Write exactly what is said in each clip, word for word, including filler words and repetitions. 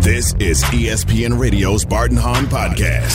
This is E S P N Radio's Bart and Hahn Podcast.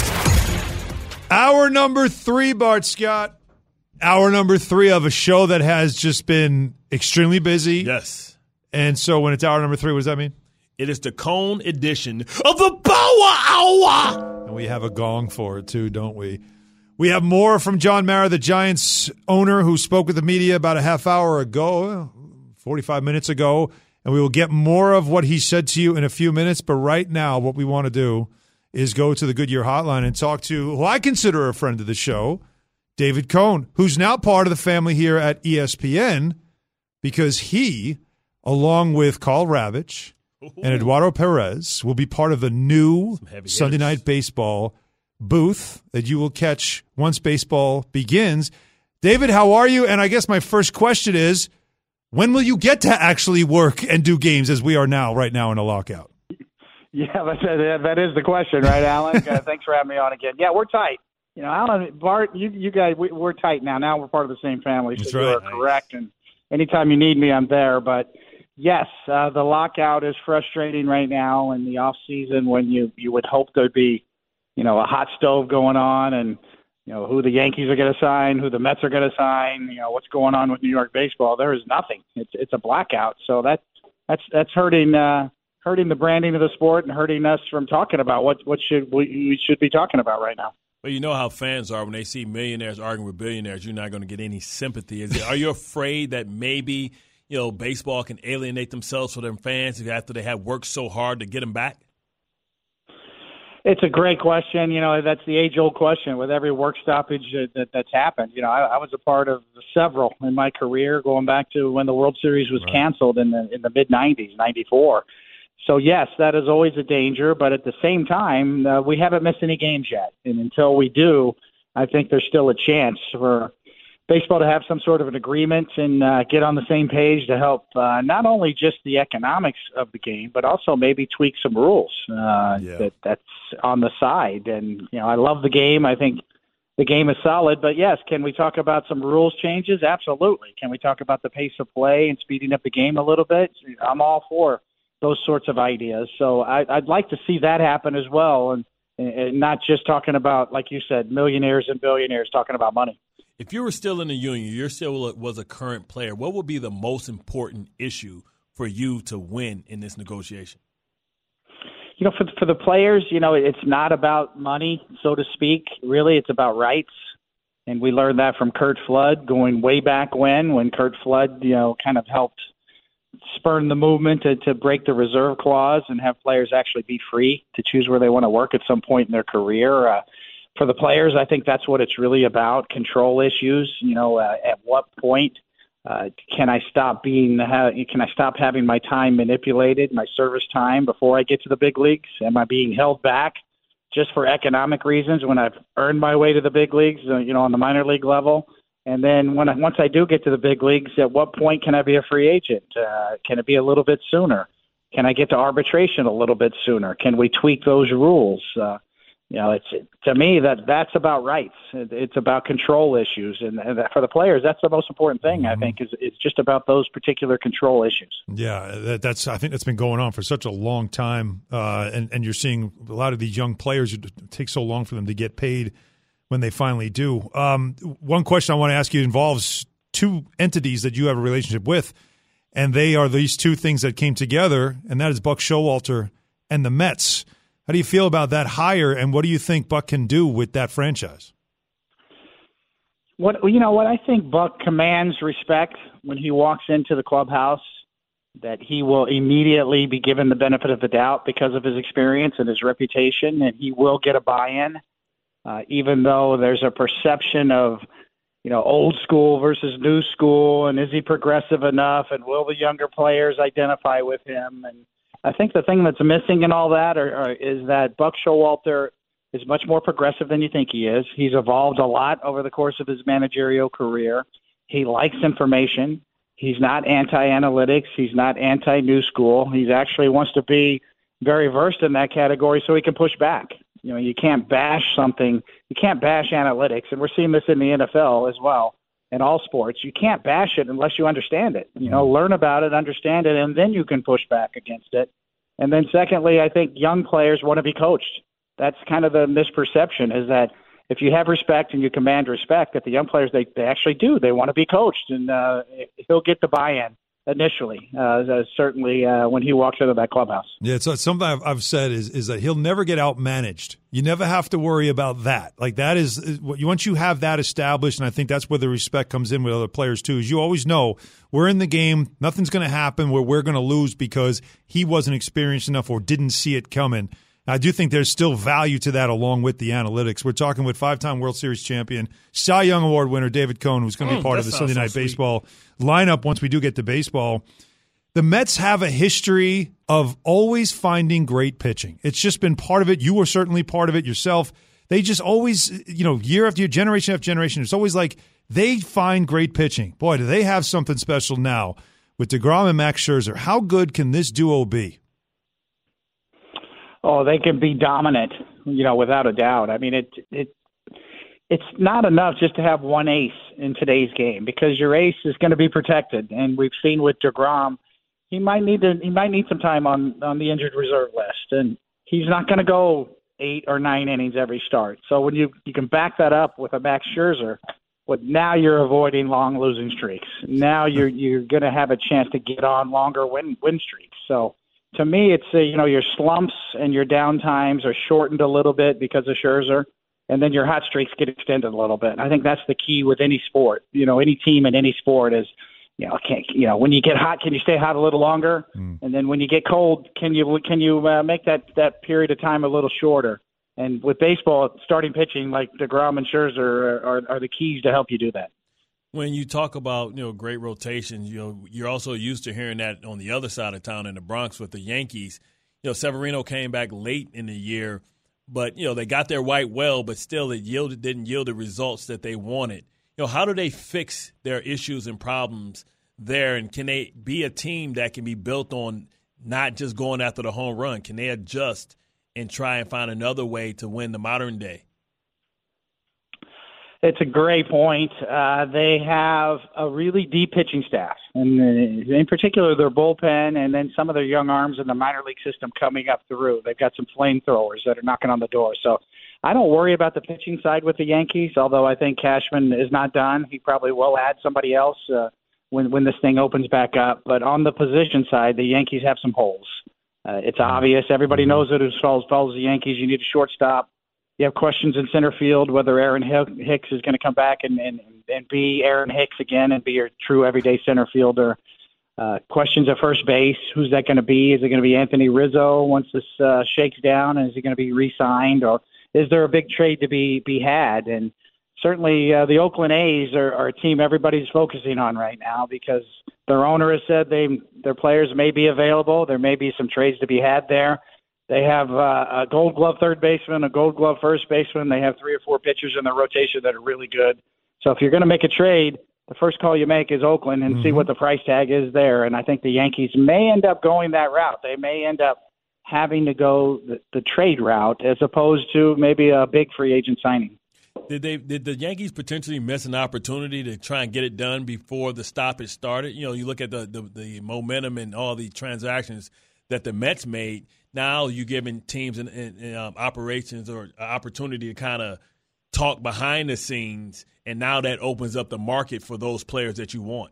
Hour number three, Bart Scott. Hour number three of a show that has just been extremely busy. Yes. And so when it's hour number three, what does that mean? It is the Cone edition of the Power Hour. And we have a gong for it, too, don't we? We have more from John Mara, the Giants owner, who spoke with the media about a half hour ago, forty-five minutes ago. And we will get more of what he said to you in a few minutes. But right now, what we want to do is go to the Goodyear Hotline and talk to who I consider a friend of the show, David Cone, who's now part of the family here at E S P N because he, along with Carl Ravitch and Eduardo Perez, will be part of the new Sunday Night Baseball booth that you will catch once baseball begins. David, how are you? And I guess my first question is, when will you get to actually work and do games as we are now, right now in a lockout? Yeah, that, that is the question, right, Alan? uh, thanks for having me on again. Yeah, we're tight. You know, Alan, Bart, you, you guys, we, we're tight now. Now we're part of the same family, so That's you right. are correct. And anytime you need me, I'm there. But, yes, uh, the lockout is frustrating right now in the off season when you, you would hope there'd be, you know, a hot stove going on and, you know, who the Yankees are going to sign, who the Mets are going to sign, you know, what's going on with New York baseball. There is nothing. It's it's a blackout. So that that's that's hurting uh, hurting the branding of the sport and hurting us from talking about what what should we, we should be talking about right now. Well, you know how fans are when they see millionaires arguing with billionaires. You're not going to get any sympathy. Is it, are you afraid that maybe, you know, baseball can alienate themselves for their fans after they have worked so hard to get them back? It's a great question. You know, that's the age-old question with every work stoppage that, that's happened. You know, I, I was a part of several in my career, going back to when the World Series was right. canceled in the in the mid nineties, ninety-four. So, yes, that is always a danger. But at the same time, uh, we haven't missed any games yet. And until we do, I think there's still a chance for baseball to have some sort of an agreement and uh, get on the same page to help uh, not only just the economics of the game, but also maybe tweak some rules uh, yeah. that that's on the side. And, you know, I love the game. I think the game is solid. But, yes, can we talk about some rules changes? Absolutely. Can we talk about the pace of play and speeding up the game a little bit? I'm all for those sorts of ideas. So I, I'd like to see that happen as well, and, and not just talking about, like you said, millionaires and billionaires talking about money. If you were still in the union, you still was a current player, what would be the most important issue for you to win in this negotiation? You know, for, for the players, you know, it's not about money, so to speak. Really, it's about rights. And we learned that from Curt Flood going way back when, when Curt Flood, you know, kind of helped spurn the movement to, to break the reserve clause and have players actually be free to choose where they want to work at some point in their career. Uh, For the players, I think that's what it's really about, control issues. You know, uh, at what point uh, can I stop being, uh, can I stop having my time manipulated, my service time before I get to the big leagues? Am I being held back just for economic reasons when I've earned my way to the big leagues, uh, you know, on the minor league level? And then when I, once I do get to the big leagues, at what point can I be a free agent? Uh, can it be a little bit sooner? Can I get to arbitration a little bit sooner? Can we tweak those rules? Uh, You know, it's to me that that's about rights. It's about control issues, and, and for the players, that's the most important thing. Mm-hmm. I think is it's just about those particular control issues. Yeah, that, that's I think that's been going on for such a long time, uh, and and you're seeing a lot of these young players. It takes so long for them to get paid when they finally do. Um, one question I want to ask you involves two entities that you have a relationship with, and they are these two things that came together, and that is Buck Showalter and the Mets. How do you feel about that hire, and what do you think Buck can do with that franchise? What you know, what I think Buck commands respect when he walks into the clubhouse, that he will immediately be given the benefit of the doubt because of his experience and his reputation, and he will get a buy-in, uh, even though there's a perception of, you know, old school versus new school, and is he progressive enough, and will the younger players identify with him? And I think the thing that's missing in all that are, are, is that Buck Showalter is much more progressive than you think he is. He's evolved a lot over the course of his managerial career. He likes information. He's not anti-analytics. He's not anti-new school. He actually wants to be very versed in that category so he can push back. You know, you can't bash something. You can't bash analytics, and we're seeing this in the N F L as well, in all sports. You can't bash it unless you understand it. You know, learn about it, understand it, and then you can push back against it. And then secondly, I think young players want to be coached. That's kind of the misperception, is that if you have respect and you command respect, that the young players, they, they actually do. They want to be coached, and uh, he'll get the buy-in initially, uh, certainly uh, when he walks into that clubhouse. Yeah, so something I've, I've said is is that he'll never get outmanaged. You never have to worry about that. Like that is, is once you have that established, and I think that's where the respect comes in with other players too, is you always know we're in the game, nothing's going to happen where we're going to lose because he wasn't experienced enough or didn't see it coming. I do think there's still value to that along with the analytics. We're talking with five-time World Series champion, Cy Young Award winner David Cohn, who's going to be mm, part of the Sunday so Night sweet. Baseball lineup once we do get to baseball. The Mets have a history of always finding great pitching. It's just been part of it. You were certainly part of it yourself. They just always, you know, year after year, generation after generation, it's always like they find great pitching. Boy, do they have something special now with DeGrom and Max Scherzer. How good can this duo be? Oh, they can be dominant, you know, without a doubt. I mean, it it it's not enough just to have one ace in today's game, because your ace is going to be protected, and we've seen with DeGrom, he might need to he might need some time on on the injured reserve list, and he's not going to go eight or nine innings every start. So when you you can back that up with a Max Scherzer, but now you're avoiding long losing streaks. Now you're you're going to have a chance to get on longer win win streaks. So to me, it's uh, you know, your slumps and your down times are shortened a little bit because of Scherzer, and then your hot streaks get extended a little bit. I think that's the key with any sport. You know, any team in any sport is, you know, can you know when you get hot, can you stay hot a little longer? Mm. And then when you get cold, can you can you uh, make that that period of time a little shorter? And with baseball, starting pitching like DeGrom and Scherzer are, are, are the keys to help you do that. When you talk about, you know, great rotations, you know, you're also used to hearing that on the other side of town in the Bronx with the Yankees. You know, Severino came back late in the year, but, you know, they got their white well, but still it yielded, didn't yield the results that they wanted. You know, how do they fix their issues and problems there, and can they be a team that can be built on not just going after the home run? Can they adjust and try and find another way to win the modern day? It's a great point. Uh, they have a really deep pitching staff, and in particular their bullpen, and then some of their young arms in the minor league system coming up through. They've got some flamethrowers that are knocking on the door. So I don't worry about the pitching side with the Yankees, although I think Cashman is not done. He probably will add somebody else uh, when, when this thing opens back up. But on the position side, the Yankees have some holes. Uh, it's obvious. Everybody knows that who follows, follows the Yankees. You need a shortstop. You have questions in center field, whether Aaron Hicks is going to come back and, and, and be Aaron Hicks again and be your true everyday center fielder. Uh, questions at first base. Who's that going to be? Is it going to be Anthony Rizzo once this uh, shakes down? Is he going to be re-signed? Or is there a big trade to be, be had? And certainly uh, the Oakland A's are, are a team everybody's focusing on right now, because their owner has said they their players may be available. There may be some trades to be had there. They have uh, a Gold Glove third baseman, a Gold Glove first baseman. They have three or four pitchers in their rotation that are really good. So if you're going to make a trade, the first call you make is Oakland and mm-hmm. see what the price tag is there. And I think the Yankees may end up going that route. They may end up having to go the, the trade route as opposed to maybe a big free agent signing. Did they? Did the Yankees potentially miss an opportunity to try and get it done before the stoppage started? You know, you look at the, the, the momentum and all the transactions that the Mets made. Now you're giving teams in, in, in um, operations or opportunity to kind of talk behind the scenes, and now that opens up the market for those players that you want.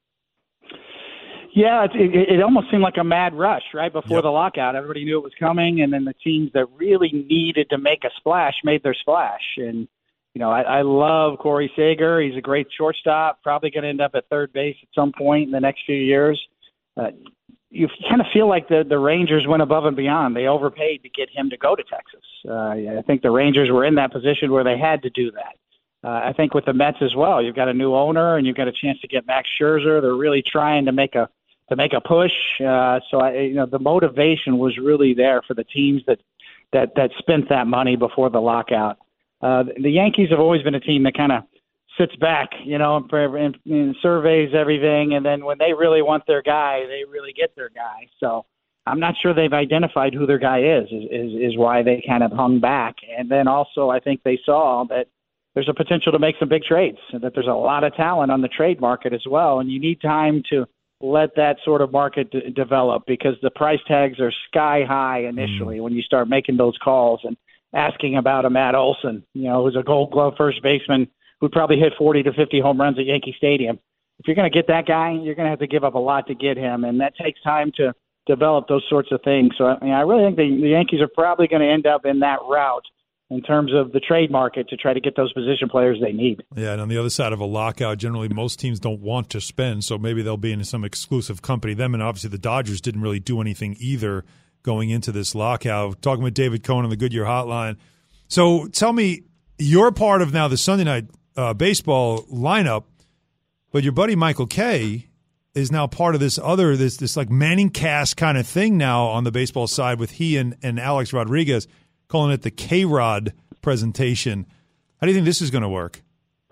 Yeah, it, it, it almost seemed like a mad rush right before yep. the lockout. Everybody knew it was coming, and then the teams that really needed to make a splash made their splash. And, you know, I, I love Corey Seager. He's a great shortstop, probably going to end up at third base at some point in the next few years. Uh, you kind of feel like the, the Rangers went above and beyond. They overpaid to get him to go to Texas. Uh, I think the Rangers were in that position where they had to do that. Uh, I think with the Mets as well, you've got a new owner and you've got a chance to get Max Scherzer. They're really trying to make a to make a push. Uh, so I, you know, the motivation was really there for the teams that that that spent that money before the lockout. Uh, the Yankees have always been a team that kind of sits back, you know, and, and surveys everything, and then when they really want their guy, they really get their guy. So I'm not sure they've identified who their guy is, is, is, is why they kind of hung back. And then also I think they saw that there's a potential to make some big trades, and that there's a lot of talent on the trade market as well, and you need time to let that sort of market d- develop because the price tags are sky high initially mm. when you start making those calls and asking about a Matt Olson, you know, who's a Gold Glove first baseman who probably hit forty to fifty home runs at Yankee Stadium. If you're going to get that guy, you're going to have to give up a lot to get him, and that takes time to develop those sorts of things. So I mean, I really think the, the Yankees are probably going to end up in that route in terms of the trade market to try to get those position players they need. Yeah, and on the other side of a lockout, generally most teams don't want to spend, so maybe they'll be in some exclusive company. Them and obviously the Dodgers didn't really do anything either going into this lockout. Talking with David Cohn on the Goodyear Hotline. So tell me, you're part of now the Sunday night uh, baseball lineup, but your buddy Michael Kay is now part of this other, this this like Manning cast kind of thing now on the baseball side with he and, and Alex Rodriguez, calling it the K-Rod presentation. How do you think this is going to work?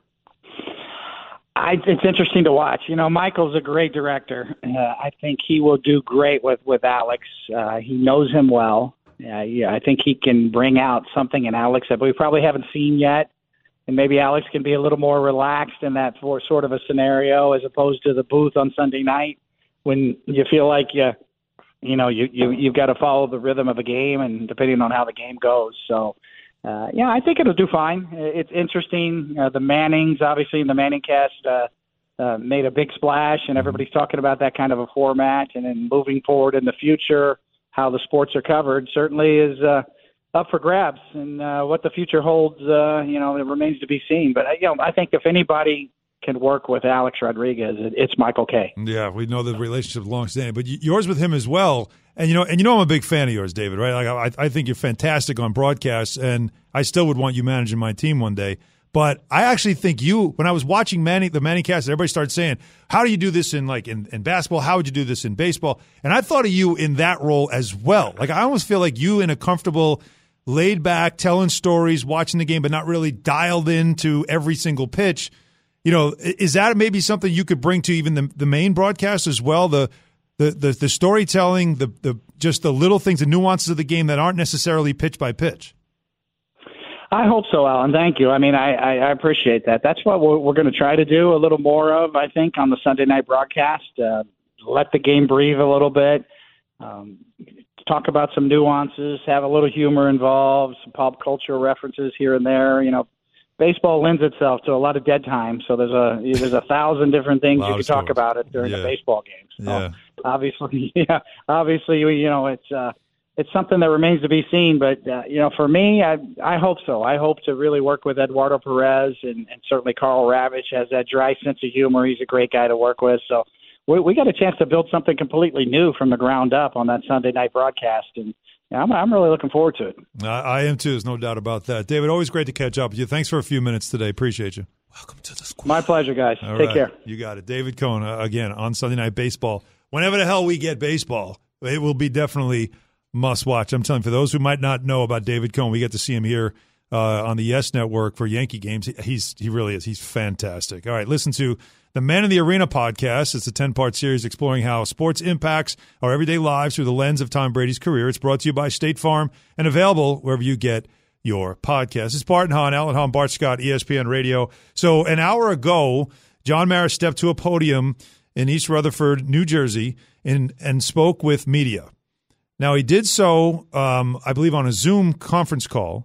I, it's interesting to watch. You know, Michael's a great director. Uh, I think he will do great with, with Alex. Uh, he knows him well. Uh, yeah, I think he can bring out something in Alex that we probably haven't seen yet. And maybe Alex can be a little more relaxed in that for sort of a scenario as opposed to the booth on Sunday night when you feel like you, you know, you, you, you've got to follow the rhythm of a game and depending on how the game goes. So, uh, yeah, I think it'll do fine. It's interesting. Uh, the Mannings, obviously, in the Manning cast uh, uh, made a big splash, and everybody's talking about that kind of a format. And then moving forward in the future, how the sports are covered certainly is uh, up for grabs. And uh, what the future holds, uh, you know, it remains to be seen. But, you know, I think if anybody can work with Alex Rodriguez, it's Michael Kay. Yeah, we know the relationship is long-standing, but yours with him as well. And you know, and you know, I'm a big fan of yours, David. Right? Like, I, I think you're fantastic on broadcasts, and I still would want you managing my team one day. But I actually think you, when I was watching Manning, the Manning cast, everybody started saying, "How do you do this in like in, in basketball? How would you do this in baseball?" And I thought of you in that role as well. Like I almost feel like you in a comfortable, laid back, telling stories, watching the game, but not really dialed into every single pitch. You know, is that maybe something you could bring to even the the main broadcast as well? The the the, the storytelling, the the just the little things, the nuances of the game that aren't necessarily pitch by pitch. I hope so, Alan. Thank you. I mean, I, I, I appreciate that. That's what we're, we're going to try to do a little more of, I think, on the Sunday night broadcast. Uh, let the game breathe a little bit. Um, talk about some nuances, have a little humor involved, some pop culture references here and there. You know, baseball lends itself to a lot of dead time, so there's a there's a thousand different things you can talk about it during yeah. a baseball game. So yeah. obviously, yeah, obviously, you know, it's uh, it's something that remains to be seen. But uh, you know, for me, I I hope so. I hope to really work with Eduardo Perez and, and certainly Carl Ravitch has that dry sense of humor. He's a great guy to work with. So we, we got a chance to build something completely new from the ground up on that Sunday night broadcast, and yeah, I'm, I'm really looking forward to it. I, I am too. There's no doubt about that. David, always great to catch up with you. Thanks for a few minutes today. Appreciate you. Welcome to the squad. My pleasure, guys. All Take right. care. You got it. David Cohn, uh, again, on Sunday Night Baseball. Whenever the hell we get baseball, it will be definitely must watch. I'm telling you, for those who might not know about David Cohn, we get to see him here uh, on the Yes Network for Yankee games. He, he's He really is. He's fantastic. All right, listen to the Man in the Arena podcast. It's a ten-part series exploring how sports impacts our everyday lives through the lens of Tom Brady's career. It's brought to you by State Farm and available wherever you get your podcast. It's Bart and Hahn, Alan Hahn, Bart Scott, E S P N Radio. So an hour ago, John Mara stepped to a podium in East Rutherford, New Jersey, and, and spoke with media. Now, he did so, um, I believe, on a Zoom conference call,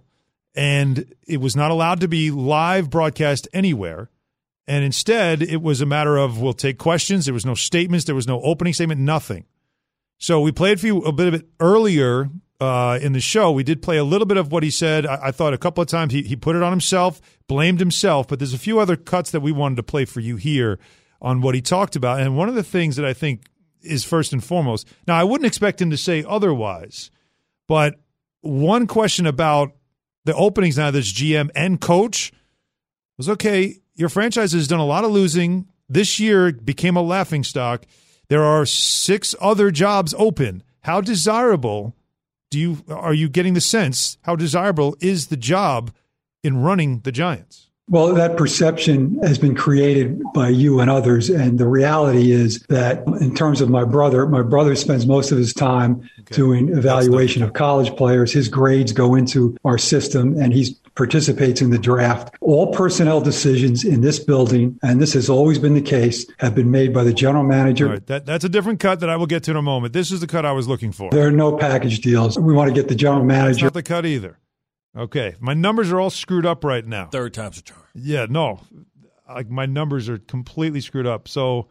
and it was not allowed to be live broadcast anywhere. And instead, it was a matter of we'll take questions. There was no statements. There was no opening statement, nothing. So we played for you a bit of it earlier uh, in the show. We did play a little bit of what he said. I, I thought a couple of times he, he put it on himself, blamed himself, but there's a few other cuts that we wanted to play for you here on what he talked about. And one of the things that I think is first and foremost, now I wouldn't expect him to say otherwise, but one question about the openings now that's G M and coach was, okay, your franchise has done a lot of losing. This year became a laughingstock. There are six other jobs open. How desirable do you are you getting the sense? How desirable is the job in running the Giants? Well, that perception has been created by you and others. And the reality is that in terms of my brother, my brother spends most of his time okay. doing evaluation of college players. His grades go into our system and he participates in the draft. All personnel decisions in this building, and this has always been the case, have been made by the general manager. All right, that, that's a different cut that I will get to in a moment. This is the cut I was looking for. There are no package deals. We want to get the general manager. That's not the cut either. Okay, my numbers are all screwed up right now. Third time's a charm. Yeah, no, like my numbers are completely screwed up. So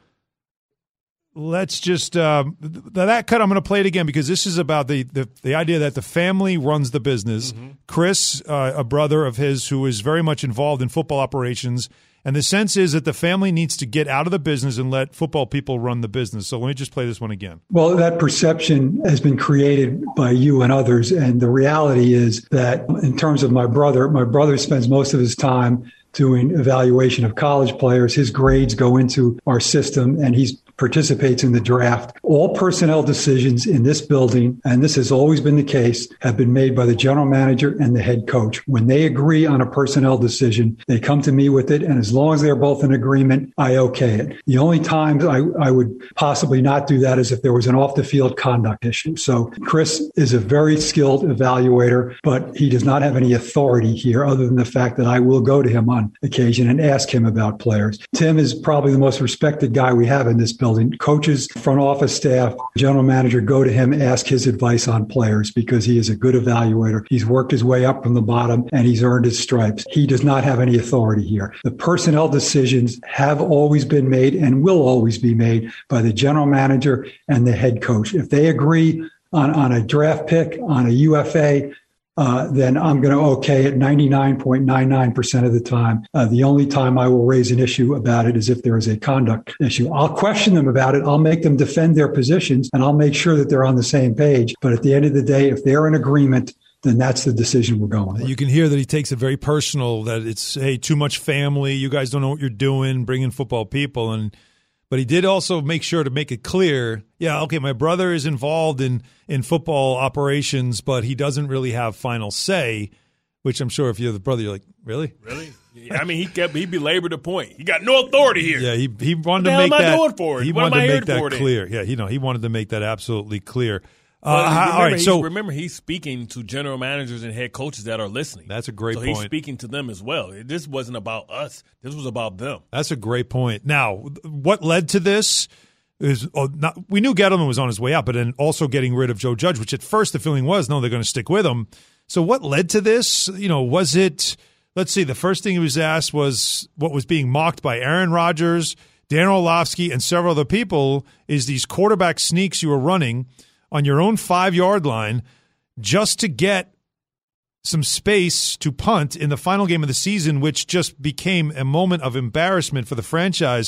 let's just um, th- that cut. I'm going to play it again because this is about the the, the idea that the family runs the business. Mm-hmm. Chris, uh, a brother of his, who is very much involved in football operations, and the sense is that the family needs to get out of the business and let football people run the business. So let me just play this one again. Well, that perception has been created by you and others. And the reality is that in terms of my brother, my brother spends most of his time doing evaluation of college players. His grades go into our system and he participates in the draft. All personnel decisions in this building, and this has always been the case, have been made by the general manager and the head coach. When they agree on a personnel decision, they come to me with it. And as long as they're both in agreement, I okay it. The only times I, I would possibly not do that is if there was an off the field conduct issue. So Chris is a very skilled evaluator, but he does not have any authority here other than the fact that I will go to him on occasion and ask him about players. Tim is probably the most respected guy we have in this building. Coaches, front office staff, general manager go to him, ask his advice on players because he is a good evaluator. He's worked his way up from the bottom and he's earned his stripes. He does not have any authority here. The personnel decisions have always been made and will always be made by the general manager and the head coach. If they agree on, on a draft pick, on a U F A, Uh, then I'm going to okay it ninety-nine point nine nine percent of the time. Uh, the only time I will raise an issue about it is if there is a conduct issue. I'll question them about it. I'll make them defend their positions, and I'll make sure that they're on the same page. But at the end of the day, if they're in agreement, then that's the decision we're going with. You can hear that he takes it very personal, that it's, hey, too much family. You guys don't know what you're doing, bringing football people. And But he did also make sure to make it clear, yeah, okay, my brother is involved in, in football operations, but he doesn't really have final say, which I'm sure if you're the brother, you're like, really? Really? Yeah, I mean, he kept he belabored the point. He got no authority here. Yeah, he he wanted what to make am I that. Doing for it? He what wanted am I to make that for clear. Yeah, you know, he wanted to make that absolutely clear. Well, uh, remember, all right, so remember, he's speaking to general managers and head coaches that are listening. That's a great so point. So he's speaking to them as well. This wasn't about us. This was about them. That's a great point. Now, what led to this is oh, not, we knew Gettleman was on his way out, but then also getting rid of Joe Judge, which at first the feeling was, no, they're going to stick with him. So what led to this? You know, was it, let's see, the first thing he was asked was what was being mocked by Aaron Rodgers, Dan Orlovsky, and several other people is these quarterback sneaks you were running on your own five-yard line just to get some space to punt in the final game of the season, which just became a moment of embarrassment for the franchise.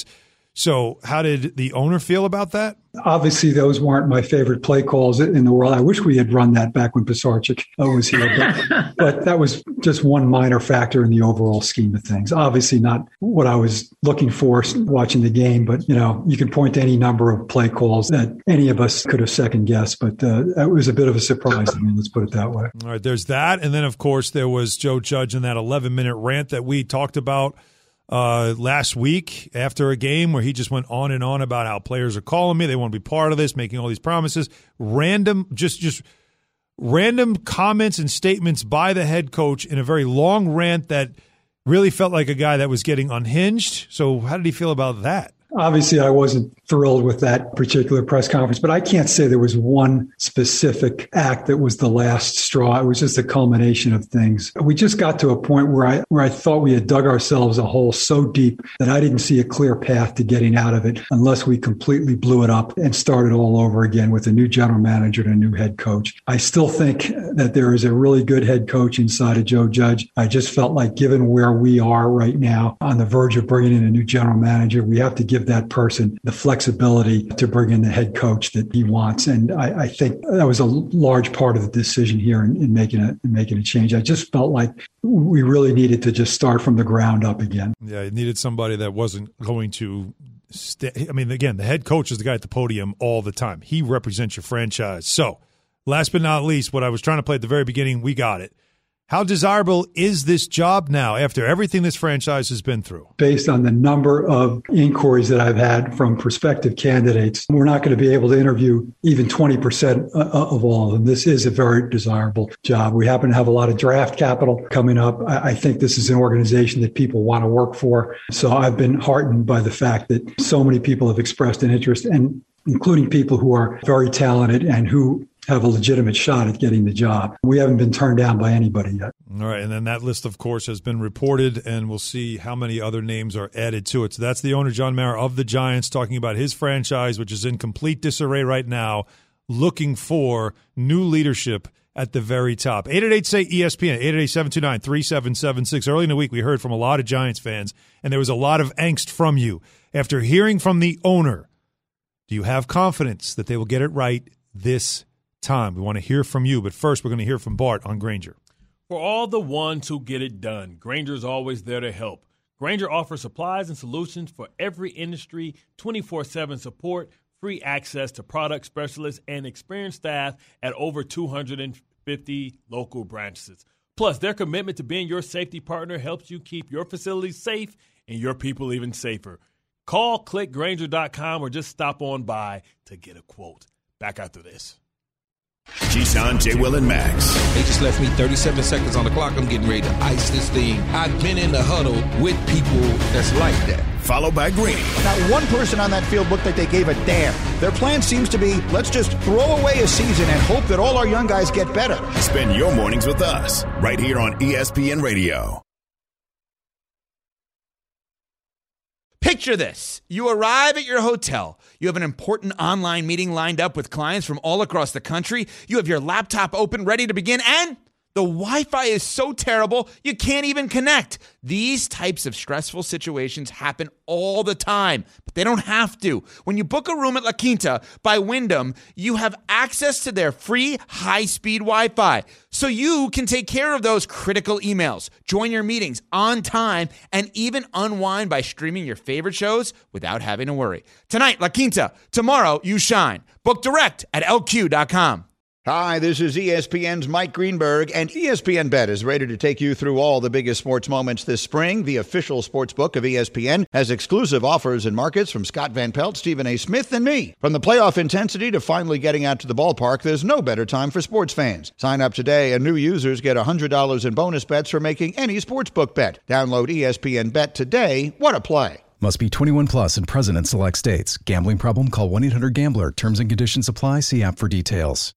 So how did the owner feel about that? Obviously, those weren't my favorite play calls in the world. I wish we had run that back when Pisarcik was here. But, but that was just one minor factor in the overall scheme of things. Obviously not what I was looking for watching the game. But, you know, you can point to any number of play calls that any of us could have second-guessed. But uh, it was a bit of a surprise to me, let's put it that way. All right, there's that. And then, of course, there was Joe Judge in that eleven-minute rant that we talked about Uh, last week after a game where he just went on and on about how players are calling me, they want to be part of this, making all these promises, random, just just random comments and statements by the head coach in a very long rant that really felt like a guy that was getting unhinged. So how did he feel about that? Obviously, I wasn't thrilled with that particular press conference, but I can't say there was one specific act that was the last straw. It was just a culmination of things. We just got to a point where I where I thought we had dug ourselves a hole so deep that I didn't see a clear path to getting out of it unless we completely blew it up and started all over again with a new general manager and a new head coach. I still think that there is a really good head coach inside of Joe Judge. I just felt like given where we are right now on the verge of bringing in a new general manager, we have to give that person the flexibility to bring in the head coach that he wants. And I, I think that was a large part of the decision here in, in making a in making a change. I just felt like we really needed to just start from the ground up again. Yeah, it needed somebody that wasn't going to stay. I mean, again, the head coach is the guy at the podium all the time. He represents your franchise. So last but not least, what I was trying to play at the very beginning, we got it. How desirable is this job now after everything this franchise has been through? Based on the number of inquiries that I've had from prospective candidates, we're not going to be able to interview even twenty percent of all of them. This is a very desirable job. We happen to have a lot of draft capital coming up. I think this is an organization that people want to work for. So I've been heartened by the fact that so many people have expressed an interest, and including people who are very talented and who have a legitimate shot at getting the job. We haven't been turned down by anybody yet. All right, and then that list, of course, has been reported, and we'll see how many other names are added to it. So that's the owner, John Mara, of the Giants, talking about his franchise, which is in complete disarray right now, looking for new leadership at the very top. eight eight eight, say E S P N, eight eight eight, seven two nine, three seven seven six. Early in the week, we heard from a lot of Giants fans, and there was a lot of angst from you. After hearing from the owner, do you have confidence that they will get it right this time? We want to hear from you, but first we're going to hear from Bart on Grainger. For all the ones who get it done, Grainger is always there to help. Grainger offers supplies and solutions for every industry, twenty-four seven support, free access to product specialists, and experienced staff at over two hundred fifty local branches. Plus, their commitment to being your safety partner helps you keep your facilities safe and your people even safer. Call click grainger dot com or just stop on by to get a quote. Back after this. Keyshawn, J. Will, and Max. They just left me thirty-seven seconds on the clock. I'm getting ready to ice this thing. I've been in the huddle with people that's like that. Followed by Greeny. Not one person on that field looked like they gave a damn. Their plan seems to be, let's just throw away a season and hope that all our young guys get better. Spend your mornings with us right here on E S P N Radio. Picture this. You arrive at your hotel. You have an important online meeting lined up with clients from all across the country. You have your laptop open, ready to begin, and the Wi-Fi is so terrible, you can't even connect. These types of stressful situations happen all the time, but they don't have to. When you book a room at La Quinta by Wyndham, you have access to their free high-speed Wi-Fi, so you can take care of those critical emails, join your meetings on time, and even unwind by streaming your favorite shows without having to worry. Tonight, La Quinta. Tomorrow, you shine. Book direct at L Q dot com. Hi, this is E S P N's Mike Greenberg, and E S P N Bet is ready to take you through all the biggest sports moments this spring. The official sports book of E S P N has exclusive offers and markets from Scott Van Pelt, Stephen A. Smith, and me. From the playoff intensity to finally getting out to the ballpark, there's no better time for sports fans. Sign up today, and new users get one hundred dollars in bonus bets for making any sportsbook bet. Download E S P N Bet today. What a play. Must be twenty-one plus and present in select states. Gambling problem? Call one eight hundred gambler. Terms and conditions apply. See app for details.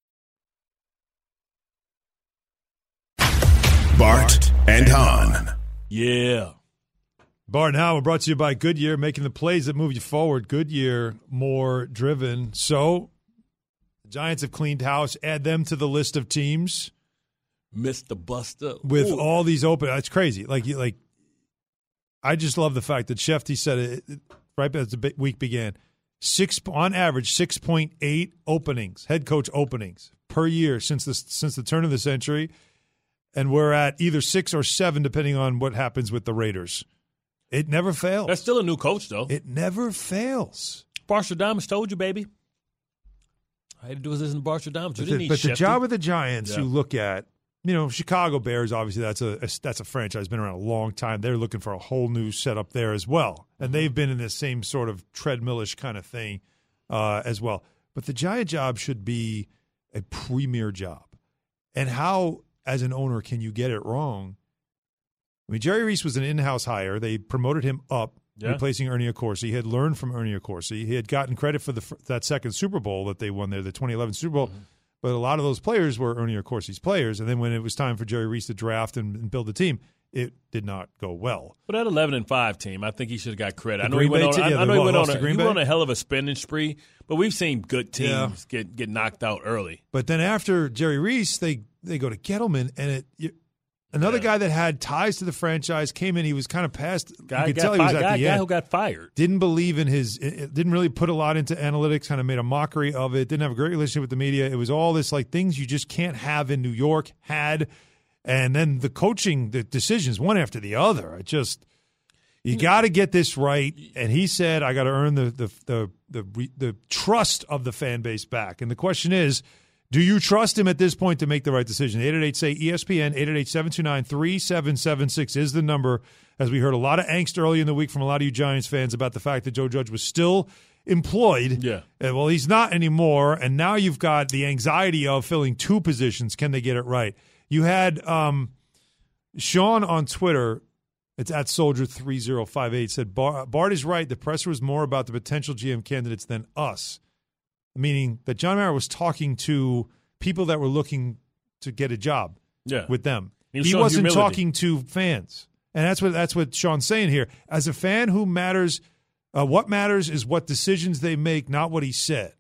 Bart and Hahn. Yeah. Bart and Hahn brought to you by Goodyear, making the plays that move you forward. Goodyear, more driven. So, the Giants have cleaned house. Add them to the list of teams. Mister Buster. With Ooh. all these open. It's crazy. Like, like, I just love the fact that Shefty said it right as the week began. Six on average, six point eight openings, head coach openings per year since the since the turn of the century. And we're at either six or seven, depending on what happens with the Raiders. It never fails. That's still a new coach, though. It never fails. Barstradamus told you, baby. I had to do this in Barstradamus. You But, didn't the, need but the Shefty. job of the Giants, Yeah. you look at, you know, Chicago Bears, obviously that's a, a that's a franchise, been around a long time. They're looking for a whole new setup there as well. And they've been in this same sort of treadmill-ish kind of thing uh, as well. But the Giant job should be a premier job. And how, as an owner, can you get it wrong? I mean, Jerry Reese was an in-house hire. They promoted him up, Yeah. replacing Ernie Accorsi. He had learned from Ernie Accorsi. He had gotten credit for the that second Super Bowl that they won there, the twenty eleven Super Bowl. Mm-hmm. But a lot of those players were Ernie Accorsi's players. And then when it was time for Jerry Reese to draft and, and build a team, it did not go well. But that eleven and five team, I think he should have got credit. The I know Green he went Bay on. team? I, Yeah, I know they he went lost on. to A, Green he Bay? went on a hell of a spending spree. But we've seen good teams Yeah. get get knocked out early. But then after Jerry Reese, they they go to Gettleman, and it you, another Yeah. guy that had ties to the franchise came in. He was kind of past. Guy, you could got tell he was fi- at guy, the guy end. who got fired. Didn't believe in his. It, it didn't really put a lot into analytics. Kind of made a mockery of it. Didn't have a great relationship with the media. It was all this like things you just can't have in New York. Had, and then the coaching, the decisions one after the other. It just. You got to get this right, and he said, "I got to earn the the the the, the trust of the fan base back." And the question is, Do you trust him at this point to make the right decision? eight eight eight, say E S P N, eight eight eight, seven two nine, three seven seven six is the number, as we heard a lot of angst early in the week from a lot of you Giants fans about the fact that Joe Judge was still employed. Yeah. Uh, well, he's not anymore, and now you've got the anxiety of filling two positions. Can they get it right? You had um, Sean on Twitter, it's at Soldier three zero five eight, said, Bart, Bart is right. The presser was more about the potential G M candidates than us. Meaning that John Mara was talking to people that were looking to get a job yeah. with them. He, was he wasn't humility. talking to fans. And that's what that's what Sean's saying here. As a fan who matters, uh, what matters is what decisions they make, not what he said.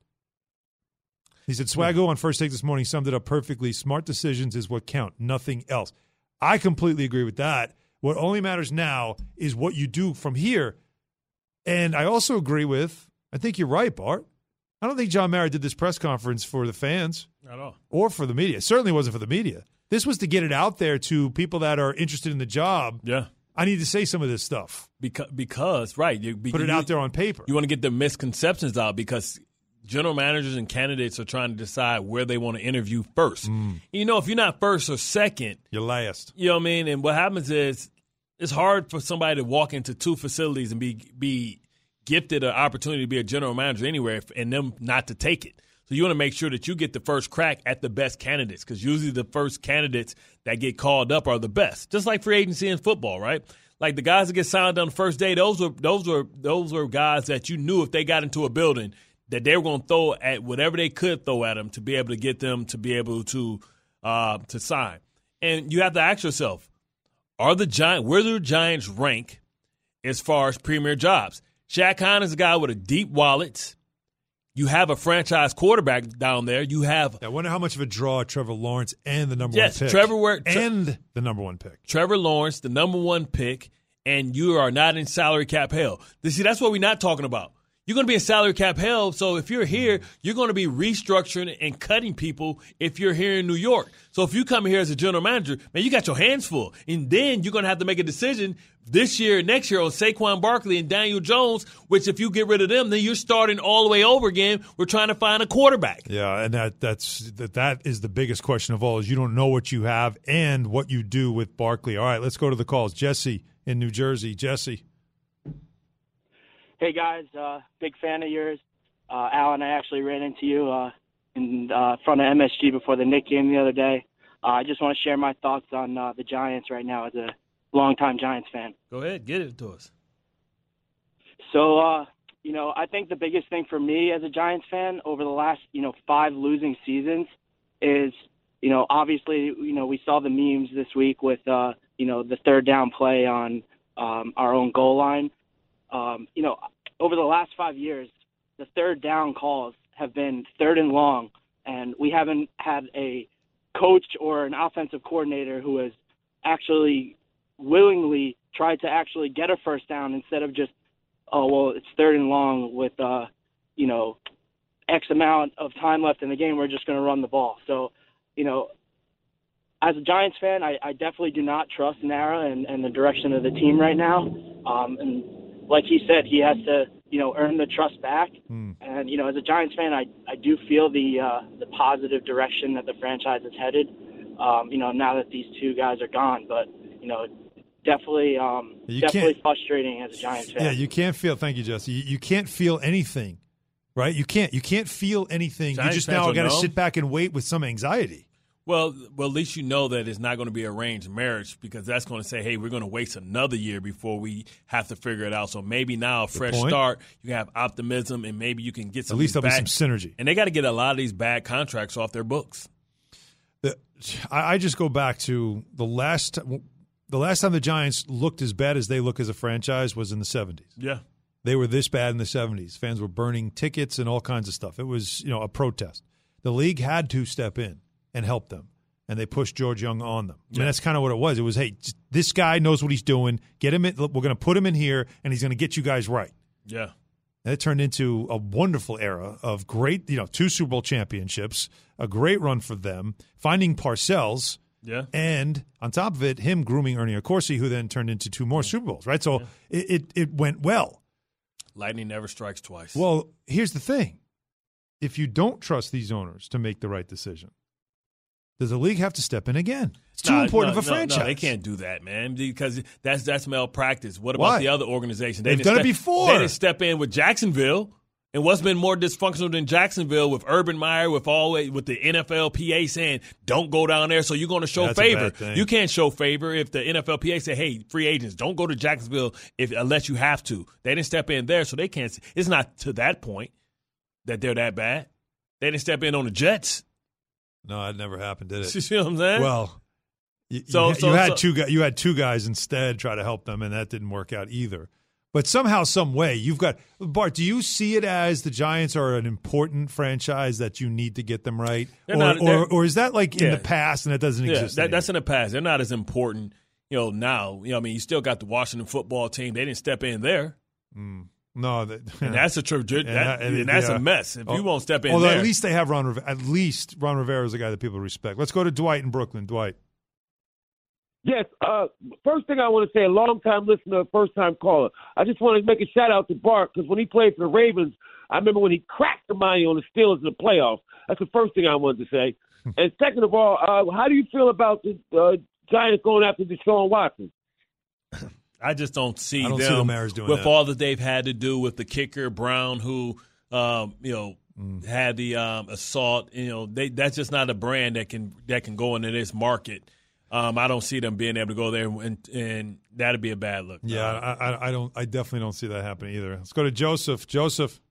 He said, Swaggo on First Take this morning summed it up perfectly. Smart decisions is what count, nothing else. I completely agree with that. What only matters now is what you do from here. And I also agree with, I think you're right, Bart. I don't think John Mara did this press conference for the fans. Not at all. Or for the media. It certainly wasn't for the media. This was to get it out there to people that are interested in the job. Yeah. I need to say some of this stuff. Because, because right. You, be, Put it you, out there on paper. You want to get the misconceptions out because general managers and candidates are trying to decide where they want to interview first. Mm. You know, if you're not first or second. You're last. You know what I mean? And what happens is it's hard for somebody to walk into two facilities and be be – gifted an opportunity to be a general manager anywhere and them not to take it. So you want to make sure that you get the first crack at the best candidates because usually the first candidates that get called up are the best. Just like free agency in football, right? Like the guys that get signed on the first day, those were those were those were guys that you knew if they got into a building that they were going to throw at whatever they could throw at them to be able to get them to be able to uh, to sign. And you have to ask yourself, are the Giants where do the Giants rank as far as premier jobs? Shaq Khan is a guy with a deep wallet. You have a franchise quarterback down there. You have. I wonder how much of a draw Trevor Lawrence and the number yes, one pick. Trevor Ware, and the number one pick. Trevor Lawrence, the number one pick, and you are not in salary cap hell. See, that's what we're not talking about. You're going to be in salary cap hell, so if you're here, you're going to be restructuring and cutting people if you're here in New York. So if you come here as a general manager, man, you got your hands full. And then you're going to have to make a decision this year, next year on Saquon Barkley and Daniel Jones, which if you get rid of them, then you're starting all the way over again. We're trying to find a quarterback. Yeah, and that that's that, that is the biggest question of all is you don't know what you have and what you do with Barkley. All right, let's go to the calls. Jesse in New Jersey. Jesse. Hey, guys, uh, big fan of yours. Uh, Alan, I actually ran into you uh, in uh, front of M S G before the Knicks game the other day. Uh, I just want to share my thoughts on uh, the Giants right now as a longtime Giants fan. Go ahead, get it to us. So, uh, you know, I think the biggest thing for me as a Giants fan over the last, you know, five losing seasons is, you know, obviously, you know, we saw the memes this week with, uh, you know, the third down play on um, our own goal line. Um, you know, over the last five years, the third down calls have been third and long, and we haven't had a coach or an offensive coordinator who has actually willingly tried to actually get a first down instead of just, oh, well, it's third and long with, uh, you know, X amount of time left in the game. We're just going to run the ball. So, you know, as a Giants fan, I, I definitely do not trust Nara and, and the direction of the team right now. Um, and like he said, he has to, you know, earn the trust back. Mm. And, you know, as a Giants fan, I, I do feel the uh, the positive direction that the franchise is headed, um, you know, now that these two guys are gone. But, you know, definitely um, definitely frustrating as a Giants fan. Yeah, you can't feel – thank you, Jesse. You, you can't feel anything, right? You can't You can't feel anything. Giants you just now got to know. sit back and wait with some anxiety. Well, well, at least you know that it's not going to be arranged marriage because that's going to say, hey, we're going to waste another year before we have to figure it out. So maybe now a fresh start, you have optimism, and maybe you can get some. At least there'll back. be some synergy. And they got to get a lot of these bad contracts off their books. The, I, I just go back to the last the last time the Giants looked as bad as they look as a franchise was in the seventies. Yeah. They were this bad in the seventies. Fans were burning tickets and all kinds of stuff. It was, you know, a protest. The league had to step in and help them, and they pushed George Young on them. I mean, yeah. That's kind of what it was. It was, hey, this guy knows what he's doing. Get him in. We're going to put him in here, and he's going to get you guys right. Yeah. And it turned into a wonderful era of great, you know, two Super Bowl championships, a great run for them, finding Parcells, yeah, and on top of it, him grooming Ernie Accorsi, who then turned into two more Super Bowls, right? So yeah. it, it it went well. Lightning never strikes twice. Well, here's the thing. if you don't trust these owners to make the right decision? Does the league have to step in again? It's too no, important no, of a no, franchise. No, they can't do that, man, because that's that's malpractice. What about Why? the other organization? They They've didn't done step, it before. They didn't step in with Jacksonville. And what's been more dysfunctional than Jacksonville with Urban Meyer, with all with the N F L P A saying, don't go down there, so you're going to show That's a favor. bad thing. You can't show favor if the N F L P A say, hey, free agents, don't go to Jacksonville if unless you have to. They didn't step in there, so they can't. It's not to that point that they're that bad. They didn't step in on the Jets. No, that never happened, did it? You see what I'm saying? Well, you, So- you, so- you had so- two guys. You had two guys instead try to help them, and that didn't work out either. But somehow, some way, you've got Bart. Do you see it as the Giants are an important franchise that you need to get them right, They're or, not- or, they're- or is that like in Yeah. the past and that doesn't Yeah, exist? that, anymore? that's in the past. They're not as important, you know, now. You know, I mean, you still got the Washington football team. They didn't step in there. Mm. No, that, And that's a true, that, that- and that's yeah. a mess. If Oh, you won't step in although there. at least they have Ron. Riv- At least Ron Rivera is a guy that people respect. Let's go to Dwight in Brooklyn. Dwight. Yes. Uh, first thing I want to say, a long-time listener, first-time caller. I just want to make a shout-out to Bart because when he played for the Ravens, I remember when he cracked the money on the Steelers in the playoffs. That's the first thing I wanted to say. And second of all, uh, how do you feel about the uh, Giants going after Deshaun Watson? I just don't see I don't see them the Mariners doing with that. all that they've had to do with the kicker Brown, who um, you know Mm. had the um, assault. You know, they, that's just not a brand that can that can go into this market. Um, I don't see them being able to go there, and, and that'd be a bad look. Yeah, I, I, I don't. I definitely don't see that happening either. Let's go to Joseph. Joseph.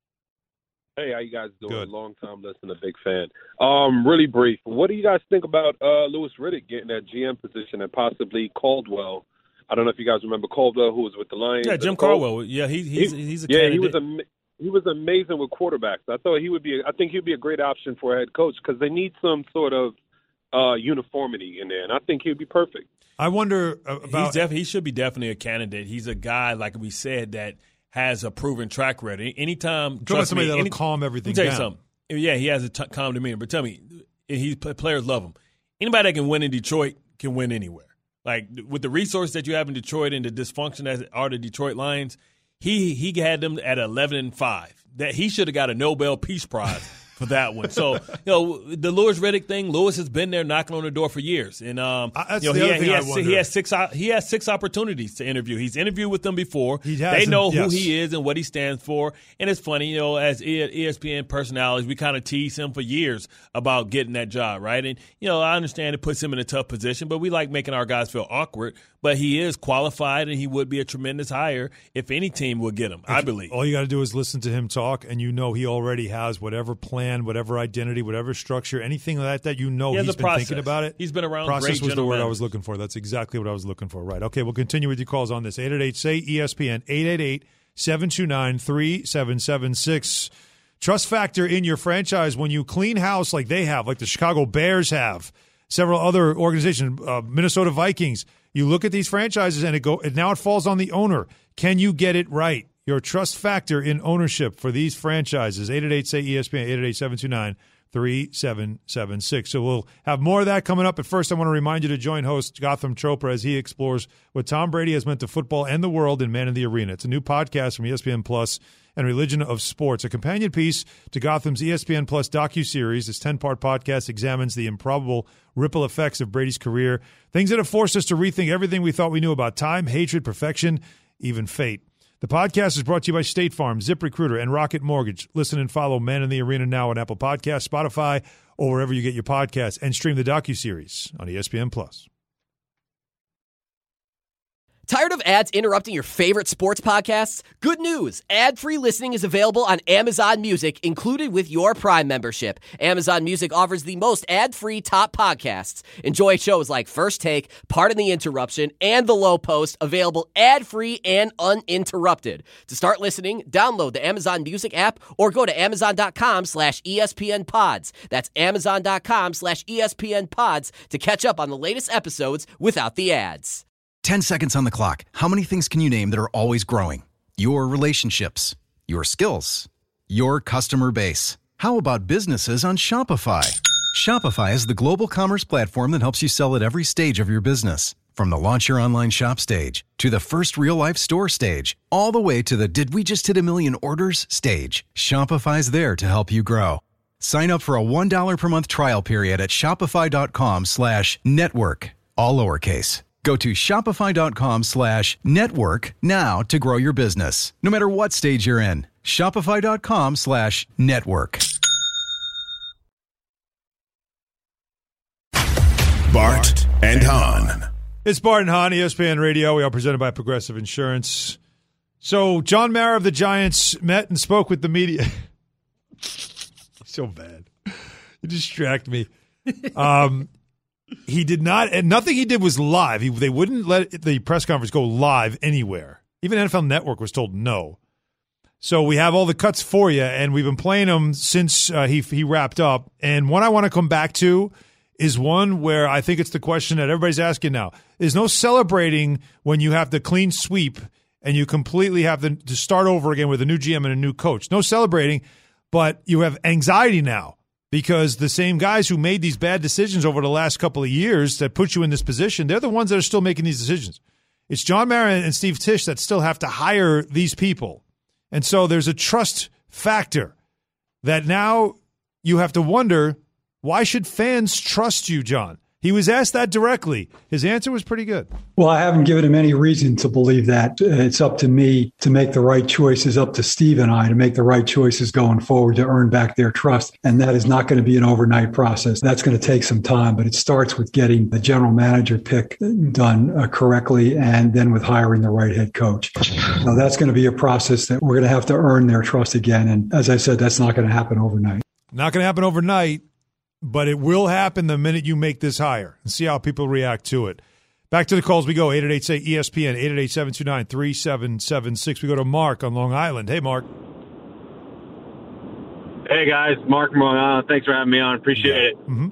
Hey, how you guys doing? Good. Long time listener, big fan. Um, really brief. What do you guys think about uh, Louis Riddick getting that G M position and possibly Caldwell? I don't know if you guys remember Caldwell, who was with the Lions. Yeah, Jim The Colts. Caldwell. Yeah, he, he's He- he's a yeah, candidate. he was am- he was amazing with quarterbacks. I thought he would be. I think he'd be a great option for a head coach because they need some sort of uh, uniformity in there, and I think he'd be perfect. I wonder about. He's def- he should be definitely a candidate. He's a guy, like we said, that has a proven track record. Anytime, Talk about trust somebody me, that'll any- calm everything Let me tell down. you something. Yeah, he has a t- calm demeanor. But tell me, he players love him. Anybody that can win in Detroit can win anywhere. Like with the resources that you have in Detroit and the dysfunction as are the Detroit Lions, he he had them at eleven and five. That he should have got a Nobel Peace Prize for that one. So you know the Louis Riddick thing. Louis has been there knocking on the door for years, and um, Uh, that's you know, the he, other had- thing he, I has, wonder. he has six o- he has six opportunities to interview. He's interviewed with them before. He They hasn't- know who yes. he is and what he stands for. And it's funny, you know, as E S P N personalities, we kind of tease him for years about getting that job, right? And you know, I understand it puts him in a tough position, but we like making our guys feel awkward. But he is qualified, and he would be a tremendous hire if any team would get him. I believe. All you got to do is listen to him talk, and you know he already has whatever plan, whatever identity, whatever structure, anything like that. You know He has he's a been process. thinking about it. He's been around Process great was the general word I managers. was looking for. That's exactly what I was looking for. Right. Okay, we'll continue with your calls on this. eight eight eight, S A Y, E S P N, eight eight eight, seven two nine, three seven seven six. Trust factor in your franchise when you clean house like they have, like the Chicago Bears have, several other organizations, uh, Minnesota Vikings. You look at these franchises and it go and now it falls on the owner. Can you get it right? Your trust factor in ownership for these franchises. eight eight eight, S A Y, E S P N, eight eight eight, seven two nine, three seven seven six. So we'll have more of that coming up. But first, I want to remind you to join host Gotham Chopra as he explores what Tom Brady has meant to football and the world in Man in the Arena. It's a new podcast from E S P N Plus and Religion of Sports, a companion piece to Gotham's E S P N Plus docuseries. This ten-part podcast examines the improbable ripple effects of Brady's career, things that have forced us to rethink everything we thought we knew about time, hatred, perfection, even fate. The podcast is brought to you by State Farm, ZipRecruiter, and Rocket Mortgage. Listen and follow Man in the Arena now on Apple Podcasts, Spotify, or wherever you get your podcasts, and stream the docuseries on E S P N Plus. Tired of ads interrupting your favorite sports podcasts? Good news! Ad-free listening is available on Amazon Music, included with your Prime membership. Amazon Music offers the most ad-free top podcasts. Enjoy shows like First Take, Pardon the Interruption, and The Low Post, available ad-free and uninterrupted. To start listening, download the Amazon Music app or go to amazon.com slash ESPN pods. That's amazon.com slash ESPN pods to catch up on the latest episodes without the ads. ten seconds on the clock. How many things can you name that are always growing? Your relationships, your skills, your customer base. How about businesses on Shopify? Shopify is the global commerce platform that helps you sell at every stage of your business. From the launch your online shop stage to the first real-life store stage, all the way to the did we just hit a million orders stage, Shopify's there to help you grow. Sign up for a one dollar per month trial period at shopify.com slash network, all lowercase. Go to shopify.com slash network now to grow your business, no matter what stage you're in. Shopify.com slash network. Bart and Hahn. It's Bart and Hahn, E S P N Radio. We are presented by Progressive Insurance. So John Mara of the Giants met and spoke with the media. So bad. You distract me. Um, he did not, and nothing he did was live. He, they wouldn't let the press conference go live anywhere. Even N F L Network was told no. So we have all the cuts for you, and we've been playing them since uh, he he wrapped up. And one I want to come back to is one where I think it's the question that everybody's asking now. There's no celebrating when you have to clean sweep and you completely have to, to start over again with a new G M and a new coach. No celebrating, but you have anxiety now because the same guys who made these bad decisions over the last couple of years that put you in this position, they're the ones that are still making these decisions. It's John Mara and Steve Tisch that still have to hire these people. And so there's a trust factor that now you have to wonder, why should fans trust you, John? He was asked that directly. His answer was pretty good. Well, I haven't given him any reason to believe that. It's up to me to make the right choices, up to Steve and I to make the right choices going forward to earn back their trust. And that is not going to be an overnight process. That's going to take some time, but it starts with getting the general manager pick done uh, correctly and then with hiring the right head coach. So that's going to be a process that we're going to have to earn their trust again. And as I said, that's not going to happen overnight. Not going to happen overnight. But it will happen the minute you make this hire and see how people react to it. Back to the calls we go. eight eight eight, say E S P N, eight eight eight, seven two nine, three seven seven six. We go to Mark on Long Island. Hey, Mark. Hey, guys. Mark from Long Island. Thanks for having me on. Appreciate yeah. it. Mm-hmm.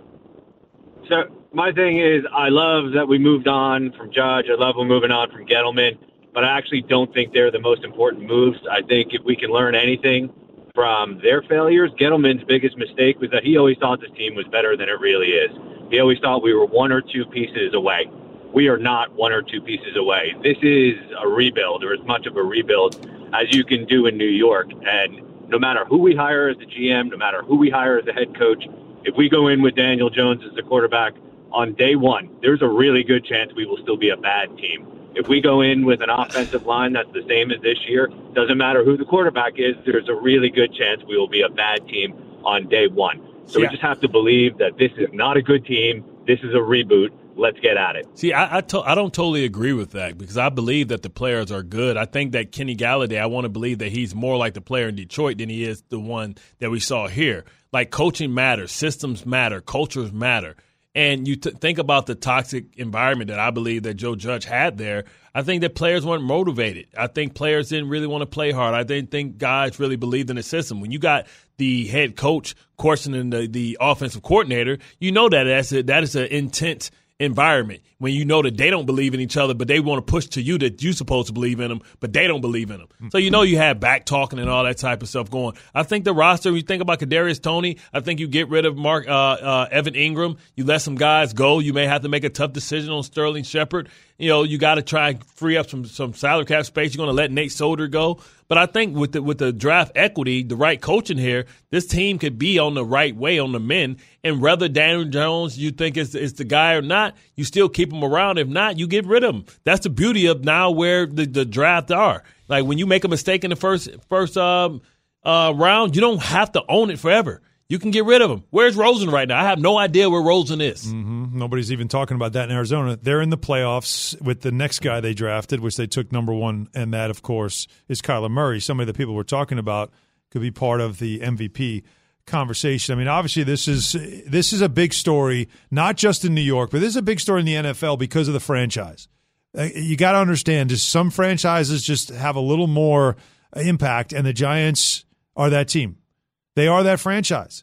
So my thing is I love that we moved on from Judge. I love we're moving on from Gettleman. But I actually don't think they're the most important moves. I think if we can learn anything from their failures, Gettleman's biggest mistake was that he always thought this team was better than it really is. He always thought we were one or two pieces away. We are not one or two pieces away. This is a rebuild, or as much of a rebuild as you can do in New York. And no matter who we hire as the G M, no matter who we hire as the head coach, if we go in with Daniel Jones as the quarterback on day one, there's a really good chance we will still be a bad team. If we go in with an offensive line that's the same as this year, doesn't matter who the quarterback is, there's a really good chance we will be a bad team on day one. So yeah. we just have to believe that this is not a good team. This is a reboot. Let's get at it. See, I I, to- I don't totally agree with that because I believe that the players are good. I think that Kenny Galladay, I want to believe that he's more like the player in Detroit than he is the one that we saw here. Like, coaching matters, systems matter, cultures matter. And you t- think about the toxic environment that I believe that Joe Judge had there. I think that players weren't motivated. I think players didn't really want to play hard. I didn't think guys really believed in the system. When you got the head coach questioning the, the offensive coordinator, you know that that's a, that is an intense environment when you know that they don't believe in each other, but they want to push to you that you're supposed to believe in them, but they don't believe in them. So you know you have back talking and all that type of stuff going. I think the roster, when you think about Kadarius Toney, I think you get rid of Mark uh, uh, Evan Ingram. You let some guys go. You may have to make a tough decision on Sterling Shepard. You know, you got to try and free up some, some salary cap space. You're going to let Nate Solder go. But I think with the, with the draft equity, the right coaching here, this team could be on the right way on the men. And whether Daniel Jones you think is, is the guy or not, you still keep him around. If not, you get rid of him. That's the beauty of now where the, the draft are. Like, when you make a mistake in the first first um, uh, round, you don't have to own it forever. You can get rid of him. Where's Rosen right now? I have no idea where Rosen is. Mm-hmm. Nobody's even talking about that in Arizona. They're in the playoffs with the next guy they drafted, which they took number one, and that, of course, is Kyler Murray. Some of the people we're talking about could be part of the M V P conversation. I mean, obviously, this is this is a big story, not just in New York, but this is a big story in the N F L because of the franchise. You got to understand, just some franchises just have a little more impact, and the Giants are that team. They are that franchise.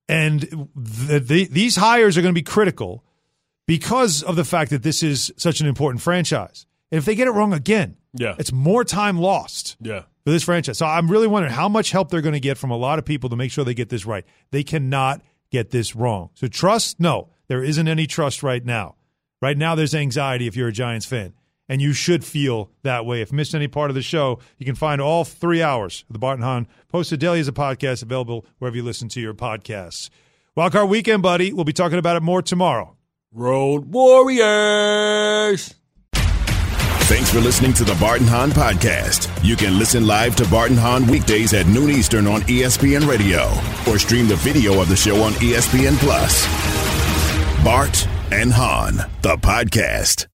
And the, the, these hires are going to be critical because of the fact that this is such an important franchise. And if they get it wrong again, yeah. it's more time lost yeah. for this franchise. So I'm really wondering how much help they're going to get from a lot of people to make sure they get this right. They cannot get this wrong. So trust, no, there isn't any trust right now. Right now there's anxiety if you're a Giants fan, and you should feel that way. If you missed any part of the show, you can find all three hours of the Bart and Hahn posted daily as a podcast, available wherever you listen to your podcasts. Wildcard Weekend, buddy. We'll be talking about it more tomorrow. Road Warriors! Thanks for listening to the Bart and Hahn podcast. You can listen live to Bart and Hahn weekdays at noon Eastern on E S P N Radio, or stream the video of the show on E S P N Plus. Bart and Hahn, the podcast.